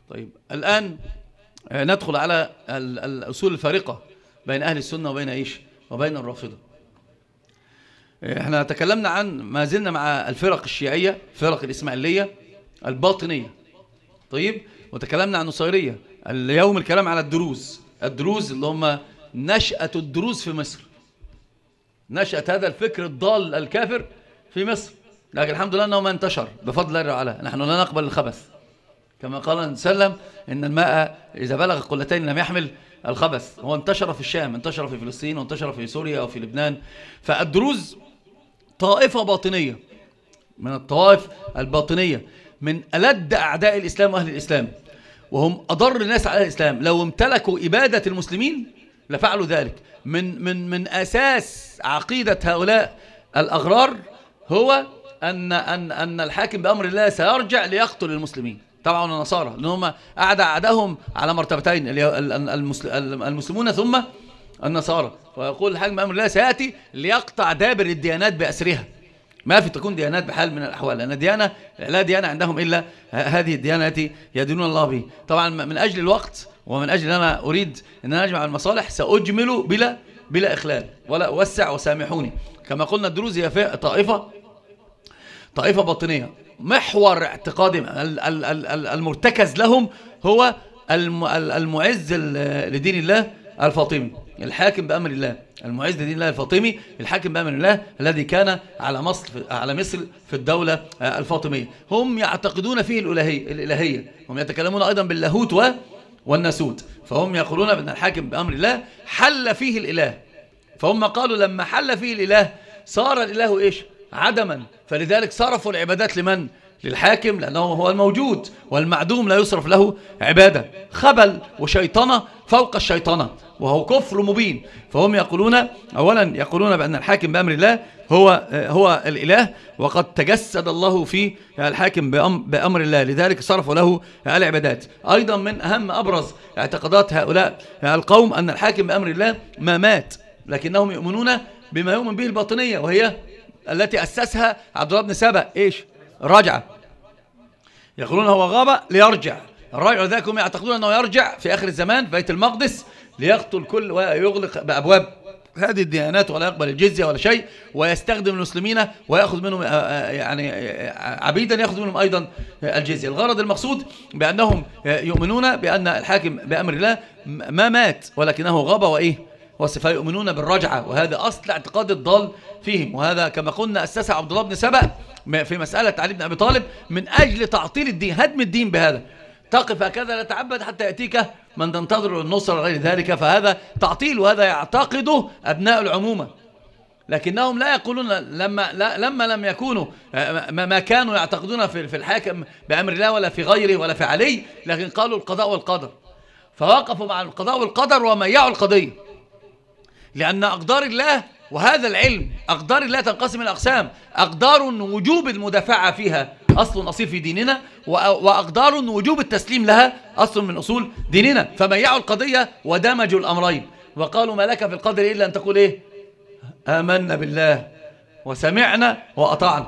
طيب الآن ندخل على الأصول الفارقة بين أهل السنة وبين الرافضة. احنا تكلمنا عن ما زلنا مع الفرق الشيعية، فرق الإسماعيلية الباطنية. طيب، وتكلمنا عن النصيرية. اليوم الكلام على الدروز اللي هم نشأة الدروز في مصر، نشأة هذا الفكر الضال الكافر في مصر. لكن الحمد لله أنه ما انتشر بفضل الله تعالى. نحن لا نقبل الخبث، كما قال النبي صلى الله عليه وسلم إن الماء إذا بلغ قلتين لم يحمل الخبث. هو انتشر في الشام، انتشر في فلسطين، وانتشر في سوريا وفي لبنان. فالدروز طائفة باطنية من الطوائف الباطنية، من ألد أعداء الإسلام وأهل الإسلام، وهم أضر الناس على الإسلام. لو امتلكوا إبادة المسلمين لفعلوا ذلك. من أساس عقيدة هؤلاء الأغرار هو أن الحاكم بأمر الله سيرجع ليقتل المسلمين. طبعا النصارى لأنهم أعدهم على مرتبتين، المسلمون ثم النصارى. ويقول الحاكم بأمر الله سيأتي ليقطع دابر الديانات بأسرها. ما في تكون ديانات بحال من الأحوال، لأن ديانة لا ديانة عندهم إلا هذه الديانة التي يدينون الله به. طبعا من أجل الوقت ومن أجل أن أنا أريد أن أنا أجمع المصالح سأجمل بلا إخلال ولا أوسع، وسامحوني. كما قلنا الدروز هي طائفة باطنية، محور اعتقادهم المرتكز لهم هو المعز لدين الله الفاطمي، الحاكم بأمر الله، المعز لدين الله الفاطمي، الحاكم بأمر الله الذي كان على مصر في الدولة الفاطمية. هم يعتقدون فيه الإلهية، هم يتكلمون أيضا باللاهوت والناسوت. فهم يقولون بأن الحاكم بأمر الله حل فيه الإله. فهم قالوا لما حل فيه الإله صار الإله إيش؟ عدما. فلذلك صرفوا العبادات لمن؟ للحاكم، لأنه هو الموجود، والمعدوم لا يصرف له عبادة. خبل وشيطنة فوق الشيطنة، وهو كفر مبين. فهم يقولون أولا يقولون بأن الحاكم بأمر الله هو الإله، وقد تجسد الله في الحاكم بأمر الله، لذلك صرفوا له العبادات. أيضا من أهم أبرز اعتقادات هؤلاء القوم أن الحاكم بأمر الله ما مات، لكنهم يؤمنون بما يؤمن به الباطنية، وهي التي أسسها عبد الله بن سبأ. إيش؟ رجعة. يقولون هو غاب ليرجع. الرجع ذاك هم يعتقدون أنه يرجع في آخر الزمان في بيت المقدس ليقتل كل ويغلق بأبواب هذه الديانات، ولا يقبل الجزية ولا شيء، ويستخدم المسلمين ويأخذ منهم يعني عبيدا، يأخذ منهم أيضا الجزية. الغرض المقصود بأنهم يؤمنون بأن الحاكم بأمر الله ما مات ولكنه غاب فيؤمنون بالرجعة، وهذا أصل اعتقاد الضال فيهم. وهذا كما قلنا أسسه عبد الله بن سبأ في مسألة علي بن أبي طالب من أجل تعطيل الدين، هدم الدين بهذا. تقف هكذا لا تعبد حتى يأتيك من تنتظر النصر غير ذلك. فهذا تعطيل، وهذا يعتقده أبناء العمومة. لكنهم لا يقولون لما لم يكونوا ما كانوا يعتقدون في الحاكم بأمر الله ولا في غيره ولا في علي، لكن قالوا القضاء والقدر. فوقفوا مع القضاء والقدر وميعوا القضية، لأن أقدار الله، وهذا العلم، أقدار الله تنقسم إلى أقسام: أقدار وجوب المدافعة فيها أصل أصيل في ديننا، وأقدار وجوب التسليم لها أصل من أصول ديننا. فميعوا القضية ودمجوا الأمرين، وقالوا ما لك في القدر إلا أن تقول إيه؟ آمنا بالله وسمعنا وأطعنا.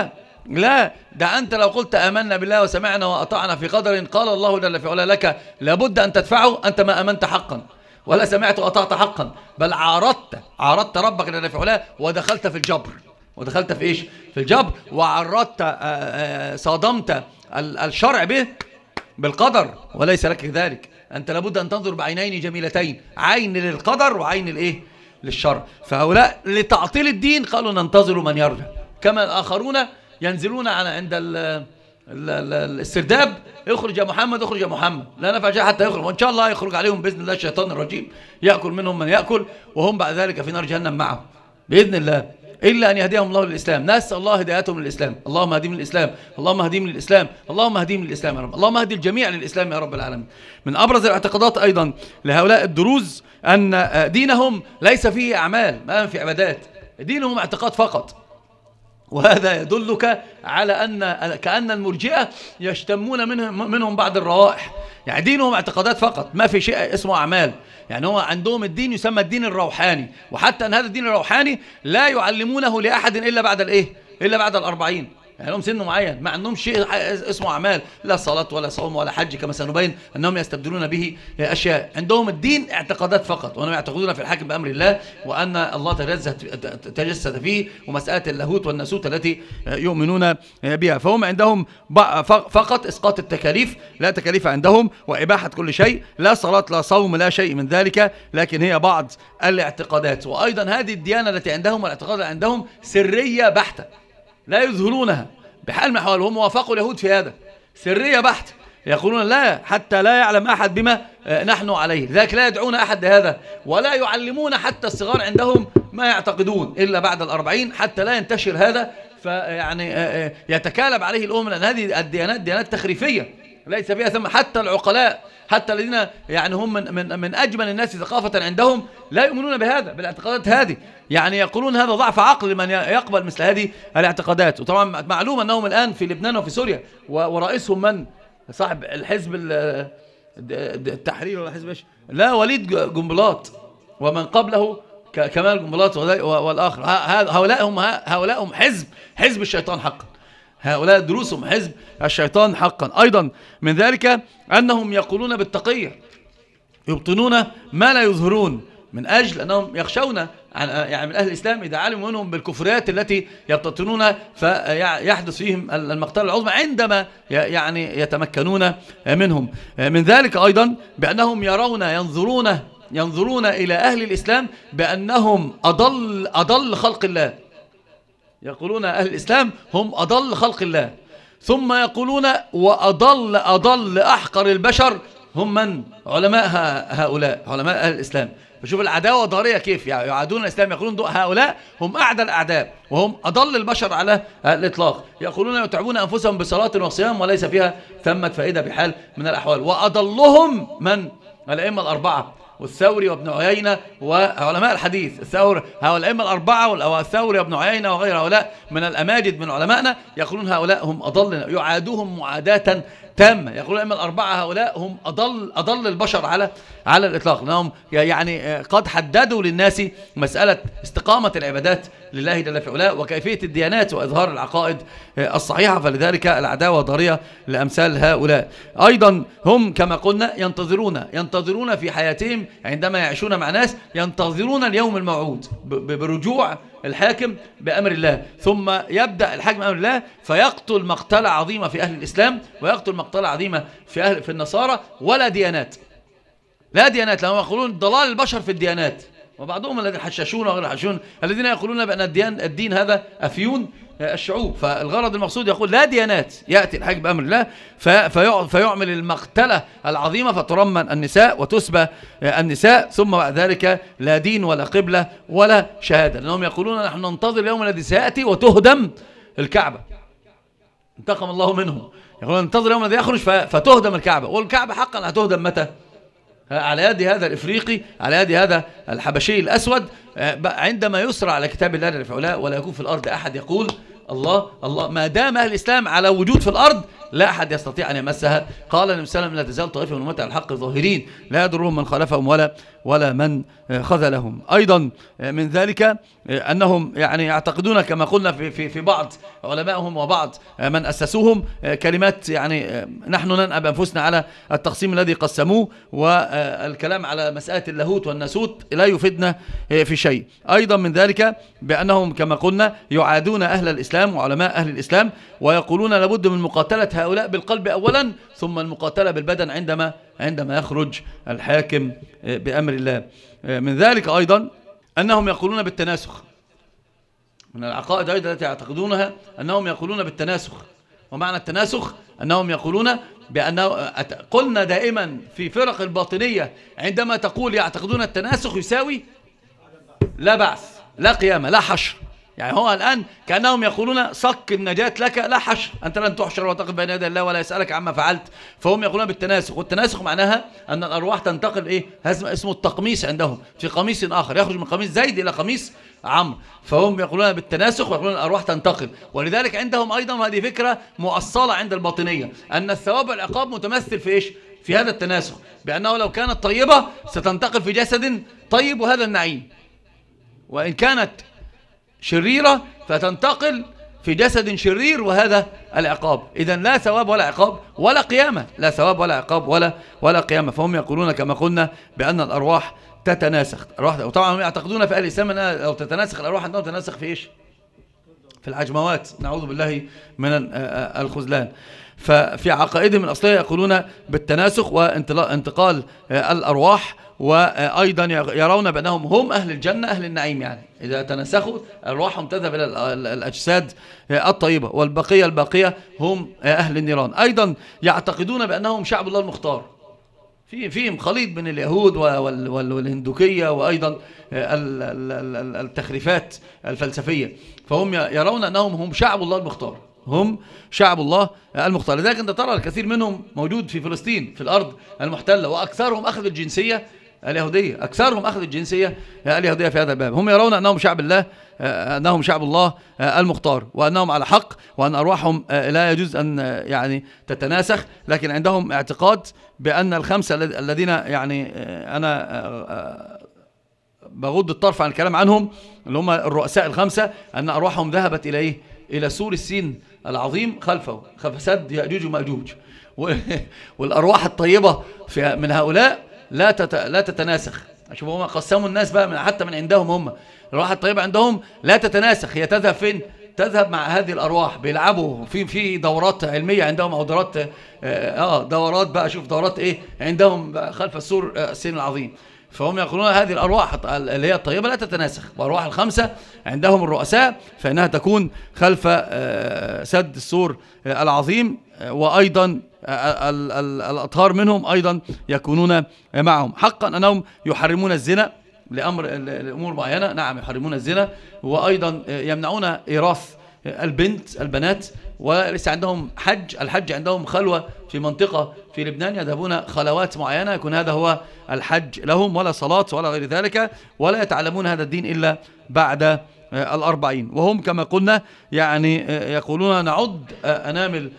لا، ده أنت لو قلت آمنا بالله وسمعنا وأطعنا في قدر قال الله جل في علاه لك لابد أن تدفعه، أنت ما آمنت حقا ولا سمعت وأطعت حقا، بل عارضت ربك جل في علاه ودخلت في الجبر. ودخلت في إيش؟ في الجبر. وعرضت صادمت الشرع بالقدر، وليس لك ذلك. أنت لابد أن تنظر بعينين جميلتين، عين للقدر وعين للشرع. فهؤلاء لتعطيل الدين قالوا ننتظر من يرجع، كما الآخرون ينزلون عند الاسترداب: اخرج يا محمد، اخرج يا محمد، لا نفع شيء حتى يخرج. وإن شاء الله يخرج عليهم بإذن الله الشيطان الرجيم، يأكل منهم من يأكل، وهم بعد ذلك في نار جهنم معه بإذن الله، إلا أن يهديهم الله للإسلام. نسأل الله هدايتهم للإسلام. اللهم اهديهم للإسلام، اللهم اهديهم للإسلام، اللهم اهديهم للإسلام يا رب، اللهم اهدي الجميع للإسلام يا رب العالمين. من أبرز الاعتقادات أيضا لهؤلاء الدروز أن دينهم ليس فيه أعمال، ما في عبادات، دينهم اعتقاد فقط. وهذا يدلك على كأن المرجئة يشتمون منهم بعض الروائح. يعني دينهم اعتقادات فقط، ما في شيء اسمه أعمال. يعني هو عندهم الدين يسمى الدين الروحاني، وحتى أن هذا الدين الروحاني لا يعلمونه لأحد إلا بعد إلا بعد 40. يعني لهم سن معين، ما عندهم شيء اسمه أعمال، لا صلاة ولا صوم ولا حج كما سنبين أنهم يستبدلون به أشياء. عندهم الدين اعتقادات فقط، وأنهم يعتقدون في الحاكم بأمر الله، وأن الله تجسد فيه، ومسألة اللاهوت والناسوت التي يؤمنون بها. فهم عندهم فقط إسقاط التكاليف، لا تكاليف عندهم، وإباحة كل شيء، لا صلاة لا صوم لا شيء من ذلك، لكن هي بعض الاعتقادات. وأيضا هذه الديانة التي عندهم والاعتقاد اللي عندهم سرية بحتة، لا يظهرونها بحال من الأحوال، وهم وافقوا اليهود في هذا، سرية بحتة، يقولون لا حتى لا يعلم أحد بما نحن عليه، لذلك لا يدعون أحد لهذا، ولا يعلمون حتى الصغار عندهم ما يعتقدون إلا بعد 40 حتى لا ينتشر هذا، فيعني يتكالب عليه الأمم، لأن هذه الديانات ديانات تخريفية ليس فيها ثم. حتى العقلاء، حتى الذين يعني هم من أجمل الناس ثقافة عندهم لا يؤمنون بهذا، بالاعتقادات هذه، يعني يقولون هذا ضعف عقل لمن يقبل مثل هذه الاعتقادات. وطبعا معلوم أنهم الآن في لبنان وفي سوريا، ورئيسهم من؟ صاحب الحزب التحرير ولا حزب ايش؟ لا، وليد جنبلاط، ومن قبله كمال جنبلاط والآخر. هؤلاء هم حزب الشيطان حقا، هؤلاء دروسهم حزب الشيطان حقا. أيضا من ذلك أنهم يقولون بالتقية، يبطنون ما لا يظهرون، من أجل أنهم يخشون يعني من أهل الإسلام إذا علموا منهم بالكفريات التي يبتطنونها فيحدث فيهم المقتل العظمى عندما يعني يتمكنون منهم. من ذلك أيضا بأنهم ينظرون إلى أهل الإسلام بأنهم أضل خلق الله، يقولون أهل الإسلام هم أضل خلق الله، ثم يقولون وأضل أحقر البشر هم من؟ علماء هؤلاء، علماء أهل الإسلام. فشوف العداوة ضارية كيف يعادون الإسلام، يقولون هؤلاء هم أعدى الأعداء وهم أضل البشر على الإطلاق، يقولون يتعبون أنفسهم بصلاة وصيام وليس فيها ثمة فائدة بحال من الأحوال. وأضلهم من؟ الأئمة الأربعة، والثوري وابن عيينة وعلماء الحديث. هؤلاء الأئمة الأربعة والثوري وابن عيينة وغير هؤلاء من الأماجد من علمائنا، يقولون هؤلاء هم أضلنا، يعادوهم معاداة تامة. يقولون الأئمة الأربعة هؤلاء هم أضل البشر على الإطلاق، لأنهم يعني قد حددوا للناس مسألة استقامة العبادات لله جل في علاه وكيفية الديانات وإظهار العقائد الصحيحة، فلذلك العداوة ضارية لأمثال هؤلاء. أيضا هم كما قلنا ينتظرون في حياتهم عندما يعيشون مع ناس، ينتظرون اليوم الموعود برجوع الحاكم بأمر الله، ثم يبدأ الحاكم بأمر الله فيقتل مقتلة عظيمة في أهل الإسلام، ويقتل مقتلة عظيمة في النصارى، ولا ديانات، لا ديانات، لهم يقولون ضلال البشر في الديانات. وبعضهم الذين حشاشون وغير الحشاشون الذين يقولون بأن الدين هذا أفيون الشعوب. فالغرض المقصود يقول لا ديانات، يأتي الحاكم بأمر الله فيعمل المقتلة العظيمة، فترمن النساء وتسبى النساء، ثم بعد ذلك لا دين ولا قبلة ولا شهادة، لأنهم يقولون نحن ننتظر اليوم الذي سيأتي وتهدم الكعبة، انتقم الله منهم، يقولون ننتظر اليوم الذي يخرج فتهدم الكعبة. والكعبة حقا هتهدم متى؟ على يد هذا الإفريقي، على يد هذا الحبشي الأسود، عندما يسرع على كتاب الله جل في علاه ولا يكون في الأرض أحد يقول الله الله، ما دام أهل الإسلام على وجود في الأرض لا أحد يستطيع أن يمسها. قال النبي صلى الله عليه وسلم لا تزال طائفة من أمتي على الحق ظاهرين لا يضرهم من خالفهم ولا من خذلهم. أيضا من ذلك أنهم يعني يعتقدون كما قلنا في بعض علمائهم وبعض من أسسوهم كلمات، يعني نحن ننأب أنفسنا على التقسيم الذي قسموه، والكلام على مسألة اللاهوت والناسوت لا يفيدنا في شيء. أيضا من ذلك بأنهم كما قلنا يعادون أهل الإسلام وعلماء أهل الإسلام، ويقولون لابد من مقاتلة هؤلاء بالقلب أولا، ثم المقاتلة بالبدن عندما يخرج الحاكم بأمر الله. من ذلك أيضا أنهم يقولون بالتناسخ، من العقائد أيضا التي يعتقدونها أنهم يقولون بالتناسخ. ومعنى التناسخ أنهم يقولون بأنه، قلنا دائما في فرق الباطنية عندما تقول يعتقدون التناسخ يساوي لا بعث لا قيامة لا حشر، يعني هو الآن كأنهم يقولون صك النجاة لك لا حشر، أنت لن تحشر وتقف بين يدي الله ولا يسألك عما فعلت. فهم يقولون بالتناسخ، والتناسخ معناها أن الأرواح تنتقل اسمه التقميص عندهم، في قميص آخر يخرج من قميص زيد إلى قميص عمرو، فهم يقولون بالتناسخ ويقولون الأرواح تنتقل. ولذلك عندهم أيضا، وهذه فكرة مؤصلة عند الباطنية، أن الثواب والعقاب متمثل في إيش؟ في هذا التناسخ، بأنه لو كانت طيبة ستنتقل في جسد طيب وهذا النعيم، وإن كانت شريرة فتنتقل في جسد شرير، وهذا العقاب. إذن لا ثواب ولا عقاب ولا قيامة، لا ثواب ولا عقاب ولا قيامة. فهم يقولون كما قلنا بأن الأرواح تتناسخ. وطبعا هم يعتقدون في أهل الإسلام أنها لو تتناسخ الأرواح عندهم تتناسخ في إيش؟ في العجموات، نعوذ بالله من الخذلان. ففي عقائدهم الأصلية يقولون بالتناسخ وانتقال الأرواح، وأيضا يرون بأنهم هم أهل الجنة أهل النعيم، يعني إذا تناسخوا أرواحهم تذهب إلى الأجساد الطيبة، والبقية الباقية هم أهل النيران. أيضا يعتقدون بأنهم شعب الله المختار، فيهم خليط بين اليهود والهندوكية، وأيضا التخريفات الفلسفية. فهم يرون أنهم هم شعب الله المختار، هم شعب الله المختار. لذلك أنت ترى الكثير منهم موجود في فلسطين في الأرض المحتلة، وأكثرهم أخذ الجنسية اليهودية، أكثرهم أخذ الجنسية اليهودية في هذا الباب. هم يرون أنهم شعب الله، أنهم شعب الله المختار، وأنهم على حق، وأن أرواحهم لا يجوز أن يعني تتناسخ. لكن عندهم اعتقاد بأن الخمسة الذين يعني أنا بغض الطرف عن الكلام عنهم، اللي هم الرؤساء الخمسة، أن أرواحهم ذهبت إلى إيه؟ إلى سور السين العظيم خلفه، خلف سد يأجوج ومأجوج. والأرواح الطيبة من هؤلاء لا تتناسخ. شوفوا هم قسموا الناس بقى حتى من عندهم، هم الأرواح الطيبة عندهم لا تتناسخ، هي تذهب فين؟ تذهب مع هذه الأرواح، بيلعبوا في دورات علمية عندهم، أو دورات بقى، شوف دورات إيه عندهم خلف السور السين العظيم. فهم يقولون هذه الأرواح اللي هي الطيبة لا تتناسخ، وأرواح الخمسة عندهم الرؤساء فإنها تكون خلف سد السور العظيم، وأيضا الأطهار منهم أيضا يكونون معهم. حقا أنهم يحرمون الزنا لأمور معينة، نعم يحرمون الزنا، وأيضا يمنعون إيراث البنات، وليس عندهم حج. الحج عندهم خلوة في منطقة في لبنان، يذهبون خلوات معينة يكون هذا هو الحج لهم، ولا صلاة ولا غير ذلك، ولا يتعلمون هذا الدين إلا بعد 40. وهم كما قلنا يعني يقولون نعد أنامل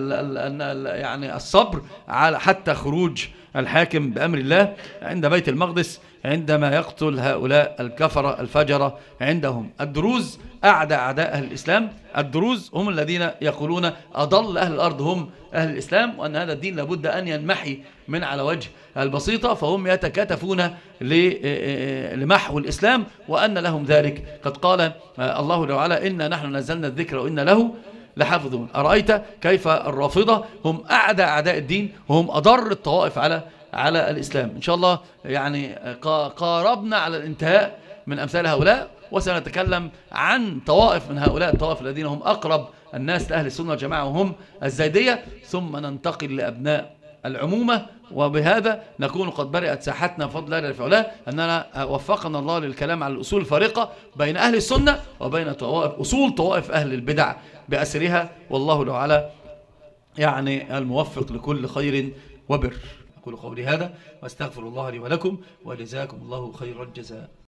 يعني الصبر على حتى خروج الحاكم بأمر الله عند بيت المقدس، عندما يقتل هؤلاء الكفرة الفجرة عندهم. الدروز أعداء أهل الإسلام، الدروز هم الذين يقولون أضل أهل الأرض هم أهل الإسلام، وأن هذا الدين لابد أن ينمحي من على وجه البسيطة. فهم يتكاتفون لمحو الإسلام، وأن لهم ذلك. قد قال الله تعالى إنا نحن نزلنا الذكر وإنا له لحافظون. أرأيت كيف الرافضة هم أعداء الدين، وهم أضر الطوائف على الإسلام. إن شاء الله يعني قاربنا على الانتهاء من أمثال هؤلاء، وسنتكلم عن طوائف من هؤلاء الطوائف الذين هم أقرب الناس لأهل السنة والجماعة، وهم الزيدية. ثم ننتقل لأبناء العمومة، وبهذا نكون قد برئت ساحتنا بفضل الله جل وعلا، أننا وفقنا الله للكلام على الأصول الفارقة بين أهل السنة وبين طوائف أهل البدع بأسرها. والله تعالى يعني الموفق لكل خير وبر. أقول قولي هذا واستغفر الله لي ولكم، وجزاكم الله خير الجزاء.